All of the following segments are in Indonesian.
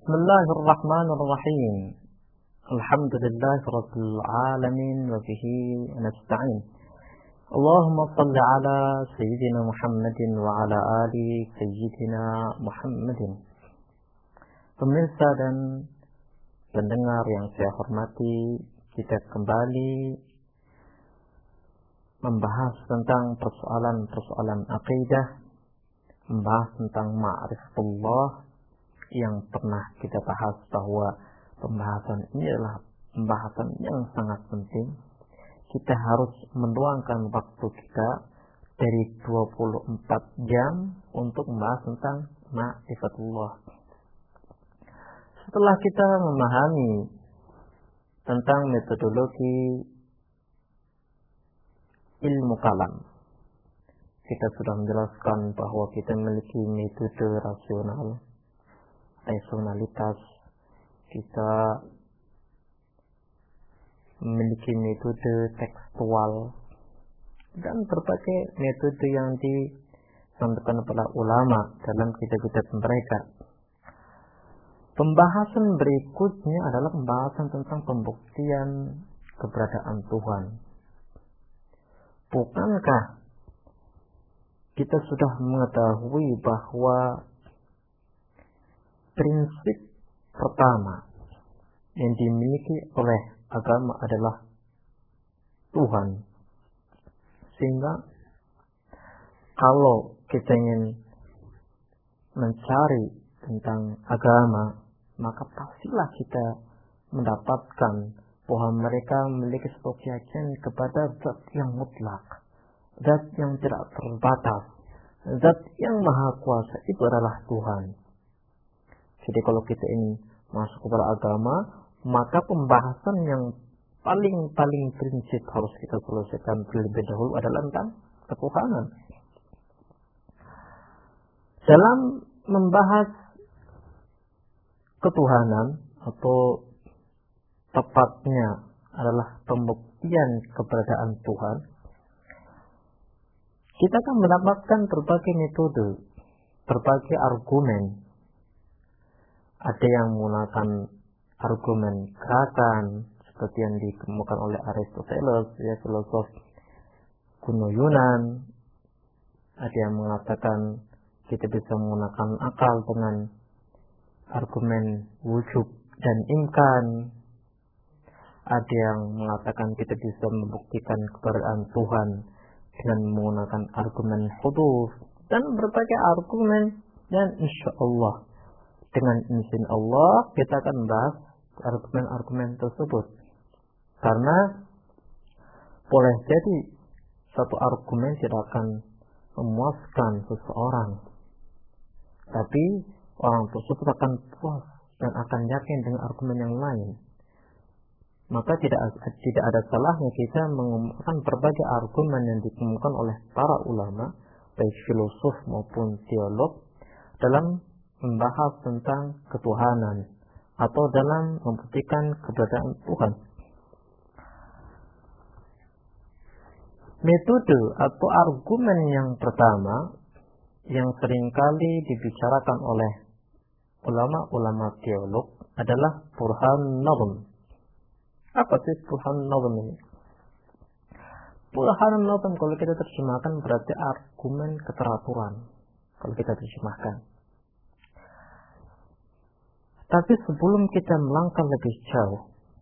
Bismillahirrahmanirrahim. Alhamdulillahirabbil alamin wa bihi nasta'in. Allahumma shalli ala sayyidina Muhammadin wa ala ali sayyidina Muhammadin. Pemirsa dan pendengar yang saya hormati, kita kembali membahas tentang persoalan-persoalan akidah, membahas tentang ma'rifatullah yang pernah kita bahas bahwa pembahasan ini adalah pembahasan yang sangat penting. Kita harus meluangkan waktu kita dari 24 jam untuk membahas tentang ma'rifatullah. Setelah kita memahami tentang metodologi ilmu kalam, kita sudah menjelaskan bahwa kita memiliki metode rasional, rasionalitas, kita memiliki metode tekstual dan berbagai metode yang disampaikan oleh ulama dalam kitab-kitab mereka. Pembahasan berikutnya adalah pembahasan tentang pembuktian keberadaan Tuhan. Bukankah kita sudah mengetahui bahwa prinsip pertama yang dimiliki oleh agama adalah Tuhan. Sehingga kalau kita ingin mencari tentang agama, maka pastilah kita mendapatkan bahwa mereka memiliki sebuah keyakinan kepada zat yang mutlak, zat yang tidak terbatas, zat yang maha kuasa, itu adalah Tuhan. Jadi kalau kita ingin masuk kepada agama, maka pembahasan yang paling prinsip harus kita selesaikan terlebih dahulu adalah tentang ketuhanan. Dalam membahas ketuhanan, atau tepatnya adalah pembuktian keberadaan Tuhan, kita akan mendapatkan berbagai metode, berbagai argumen. Ada yang menggunakan argumen gerakan seperti yang dikemukakan oleh Aristoteles, ya, filosof kuno Yunan. Ada yang mengatakan kita bisa menggunakan akal dengan argumen wujud dan imkan. Ada yang mengatakan kita bisa membuktikan keberadaan Tuhan dengan menggunakan argumen huduf dan berbagai argumen, dan insya Allah dengan izin Allah kita akan membahas argumen-argumen tersebut. Karena boleh jadi satu argumen tidak akan memuaskan seseorang, tapi orang tersebut akan puas dan akan yakin dengan argumen yang lain. Maka tidak ada salahnya kita mengemukakan berbagai argumen yang dikemukakan oleh para ulama, baik filosof maupun teolog, dalam membahas tentang ketuhanan atau dalam membuktikan keberadaan Tuhan. Metode atau argumen yang pertama yang seringkali dibicarakan oleh ulama-ulama teolog adalah burhan nazm. Apa sih burhan nazm ini? Burhan nazm kalau kita terjemahkan berarti argumen keteraturan, kalau kita terjemahkan. Tapi sebelum kita melangkah lebih jauh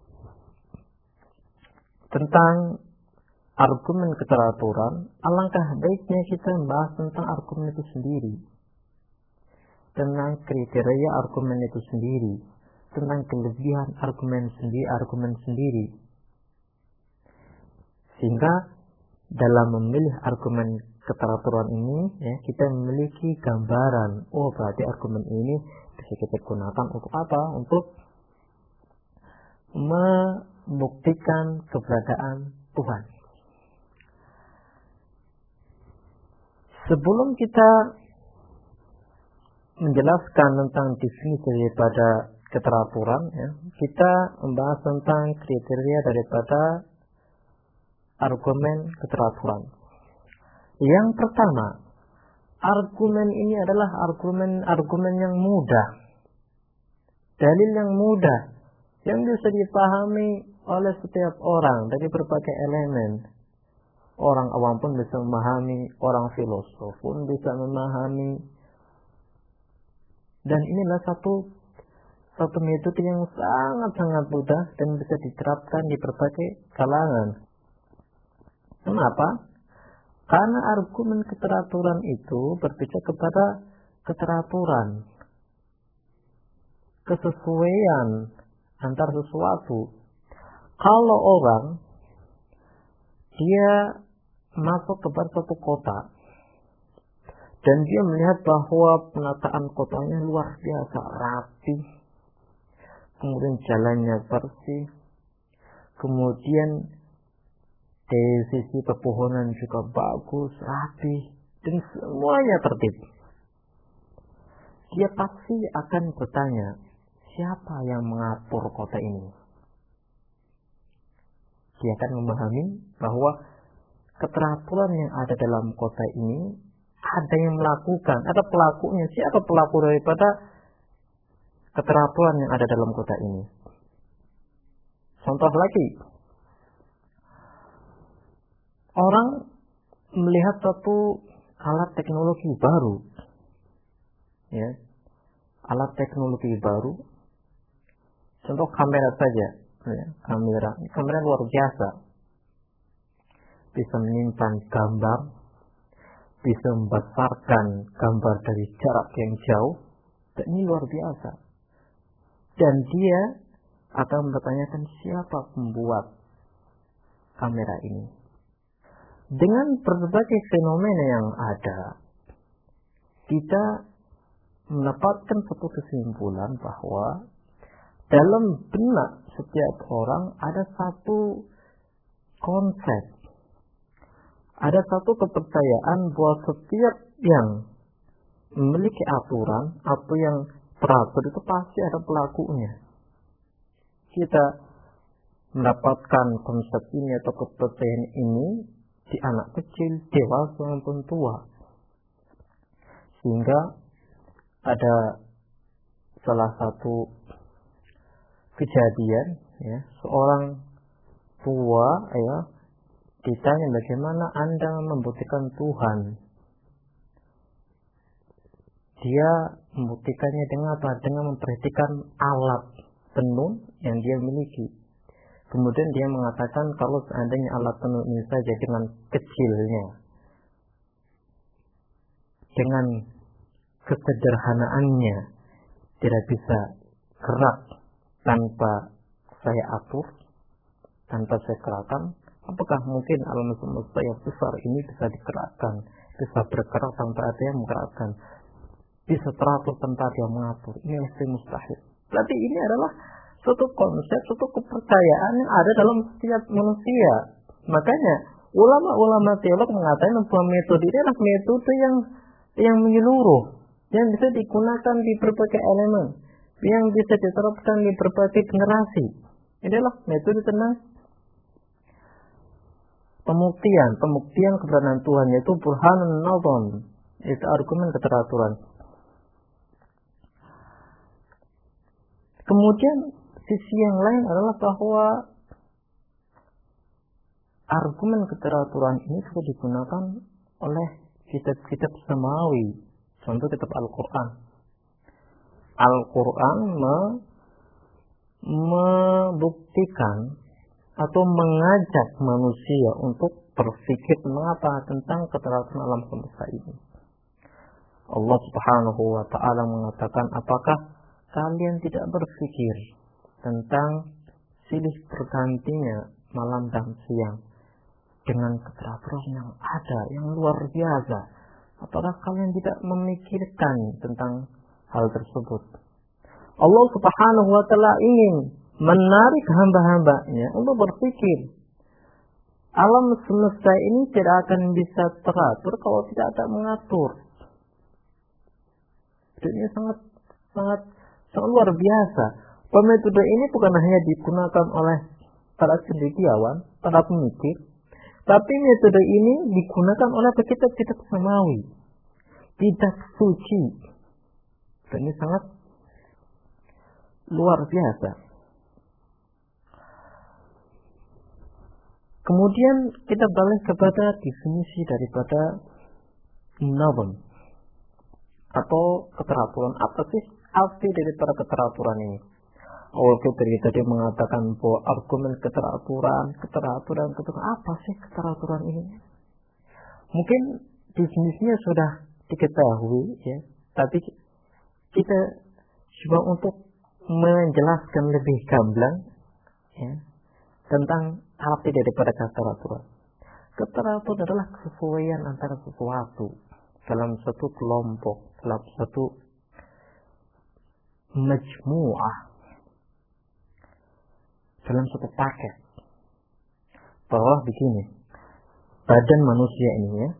tentang argumen keteraturan, alangkah baiknya kita membahas tentang argumen itu sendiri, tentang kriteria argumen itu sendiri, tentang kelebihan argumen sendiri. Sehingga dalam memilih argumen keteraturan ini, ya, kita memiliki gambaran, oh berarti argumen ini bisa kita gunakan untuk apa? Untuk membuktikan keberadaan Tuhan. Sebelum kita menjelaskan tentang definisi daripada keteraturan, ya, kita membahas tentang kriteria daripada argumen keteraturan. Yang pertama, argumen ini adalah argumen yang mudah. dalil yang mudah, yang bisa dipahami oleh setiap orang dari berbagai elemen. Orang awam pun bisa memahami, orang filosof pun bisa memahami. Dan inilah satu metode yang sangat-sangat mudah dan bisa diterapkan di berbagai kalangan. Kenapa? Karena argumen keteraturan itu berpijak kepada keteraturan, kesesuaian antar sesuatu. Kalau orang dia masuk ke suatu kota dan dia melihat bahwa penataan kotanya luar biasa rapi, kemudian jalannya bersih, kemudian dari sisi pepohonan juga bagus, rapi, dan semuanya tertib. Dia pasti akan bertanya, siapa yang mengatur kota ini? Dia akan memahami bahwa keteraturan yang ada dalam kota ini ada yang melakukan, ada pelakunya. Siapa pelaku daripada keteraturan yang ada dalam kota ini? Contoh lagi, orang melihat suatu alat teknologi baru, ya, alat teknologi baru. Contoh kamera saja, ya, kamera luar biasa, bisa menyimpan gambar, bisa membesarkan gambar dari jarak yang jauh, dan ini luar biasa. Dan dia akan bertanyakan siapa pembuat kamera ini. Dengan berbagai fenomena yang ada, kita mendapatkan satu kesimpulan bahwa dalam benak setiap orang ada satu konsep, ada satu kepercayaan bahwa setiap yang memiliki aturan atau yang teratur itu pasti ada pelakunya. Kita mendapatkan konsep ini atau kepercayaan ini di anak kecil, dewasa maupun tua. Sehingga ada salah satu kejadian, ya, seorang tua, ya, ditanya bagaimana Anda membuktikan Tuhan. Dia membuktikannya dengan apa? Dengan memperhatikan alat tenun yang dia miliki. Kemudian dia mengatakan kalau seandainya alat tenun ini saja dengan kecilnya, dengan kesederhanaannya, tidak bisa gerak tanpa saya atur, tanpa saya gerakkan, apakah mungkin alam semesta yang besar ini bisa digerakkan, bisa bergerak tanpa ada yang menggerakkan, bisa teratur tanpa ada yang mengatur? Ini mesti mustahil. Berarti ini adalah suatu konsep, suatu kepercayaan yang ada dalam setiap manusia. Makanya ulama-ulama teolog mengatakan bahwa metode ini adalah metode yang menyeluruh, yang bisa digunakan di berbagai elemen, yang bisa diterapkan di berbagai generasi. Ini adalah metode tentang pembuktian kebenaran Tuhan, yaitu burhanun nazam, itu argumen keteraturan. Kemudian sisi yang lain adalah bahwa argumen keteraturan ini juga digunakan oleh kitab-kitab samawi, contoh kitab Al-Quran. Al-Quran membuktikan atau mengajak manusia untuk berpikir mengapa tentang keteraturan alam semesta ini. Allah Subhanahu wa ta'ala mengatakan, apakah kalian tidak berpikir tentang silih bergantinya malam dan siang dengan keteraturan yang ada, yang luar biasa? Apakah kalian tidak memikirkan tentang hal tersebut? Allah Subhanahu wa ta'ala ingin menarik hamba-hambanya untuk berpikir. Alam semesta ini tidak akan bisa teratur kalau tidak ada mengatur. Ini sangat luar biasa. Metode ini bukan hanya digunakan oleh para cendekiawan, para pemikir, tapi metode ini digunakan oleh kitab-kitab samawi, kitab suci. Dan ini sangat luar biasa. Kemudian kita balik kepada definisi daripada nazam atau keteraturan. Apa sih arti daripada keteraturan ini? Kita tadi mengatakan bahwa argumen keteraturan, apa sih keteraturan ini? Mungkin definisinya sudah diketahui, ya, tapi kita coba untuk menjelaskan lebih gamblang, ya, tentang arti daripada keteraturan. Keteraturan adalah kesesuaian antara sesuatu dalam satu kelompok, dalam satu majmu'ah, dalam satu paket. Bahwa begini, badan manusia ini, ya,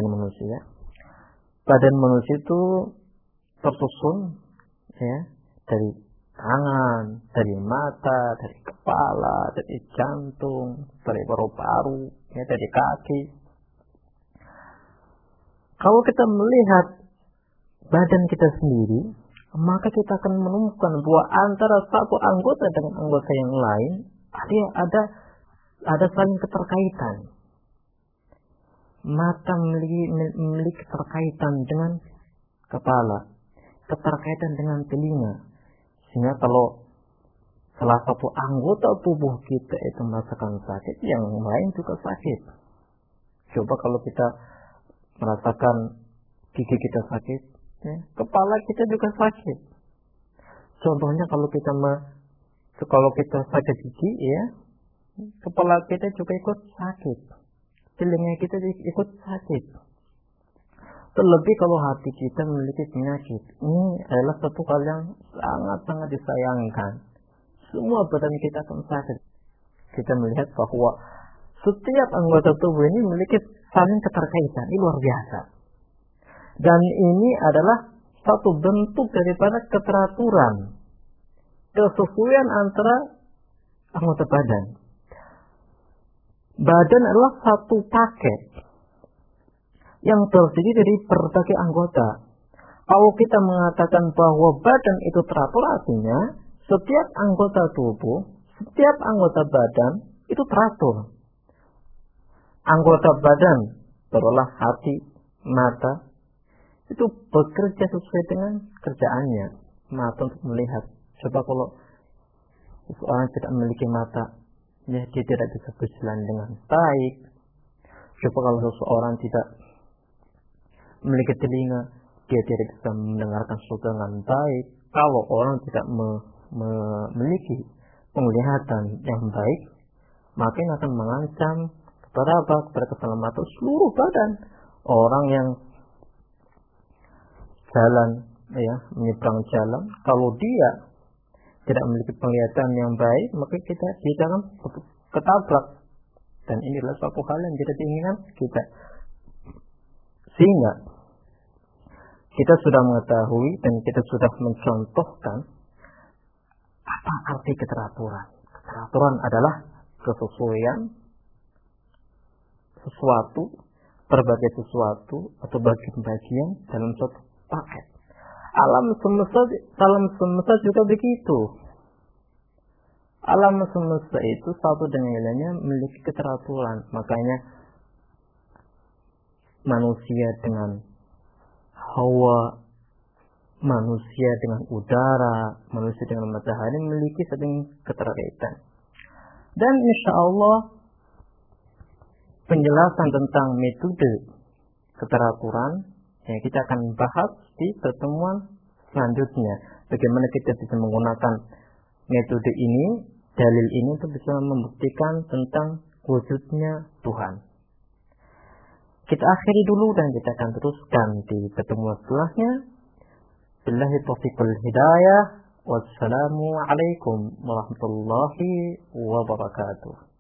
badan manusia itu tersusun, ya, dari tangan, dari mata, dari kepala, dari jantung, dari paru-paru, ya, dari kaki. Kalau kita melihat badan kita sendiri, maka kita akan menemukan bahwa antara satu anggota dengan anggota yang lain ada saling keterkaitan. Mata memiliki keterkaitan dengan kepala, keterkaitan dengan telinga. Sehingga kalau salah satu anggota tubuh kita itu merasakan sakit, yang lain juga sakit. Coba kalau kita merasakan gigi kita sakit, ya, kepala kita juga sakit. Contohnya kalau kita sakit gigi, ya, kepala kita juga ikut sakit, telinga kita juga ikut sakit. Terlebih kalau hati kita memiliki penyakit, ini adalah satu hal yang sangat-sangat disayangkan. Semua badan kita akan sakit. Kita melihat bahwa setiap anggota tubuh ini memiliki saling keterkaitan, ini luar biasa. Dan ini adalah satu bentuk daripada keteraturan, kesesuaian antara anggota badan. Badan adalah satu paket yang terdiri dari berbagai anggota. Kalau kita mengatakan bahwa badan itu teratur, artinya setiap anggota tubuh, setiap anggota badan itu teratur. Anggota badan berulah hati, mata, itu bekerja sesuai dengan kerjaannya. Mata untuk melihat. Coba kalau seseorang tidak memiliki mata, ya, dia tidak bisa berjalan dengan baik. Coba kalau seseorang tidak memiliki telinga, dia tidak bisa mendengarkan sesuatu dengan baik. Kalau orang tidak memiliki penglihatan yang baik, maka ini akan mengancam kepada keselamatan seluruh badan. Orang yang jalan, ya, menyeberang jalan, kalau dia tidak memiliki penglihatan yang baik, maka dia akan ketabrak. Dan inilah suatu hal yang tidak diinginkan kita. Sehingga kita sudah mengetahui dan kita sudah mencontohkan apa arti keteraturan. Keteraturan adalah kesesuaian sesuatu, berbagai sesuatu atau bagian-bagian dalam suatu paket. Alam semesta juga begitu. Alam semesta itu satu dengan lainnya memiliki keteraturan. Makanya manusia dengan hawa, manusia dengan udara, manusia dengan matahari memiliki saling keterkaitan. Dan insya Allah penjelasan tentang metode keteraturan, ya, kita akan bahas di pertemuan selanjutnya. Bagaimana kita bisa menggunakan metode ini, dalil ini untuk bisa membuktikan tentang wujudnya Tuhan. Kita akhiri dulu dan kita akan teruskan di pertemuan setelahnya. Billahi taufiq wal hidayah. Wassalamu alaikum warahmatullahi wabarakatuh.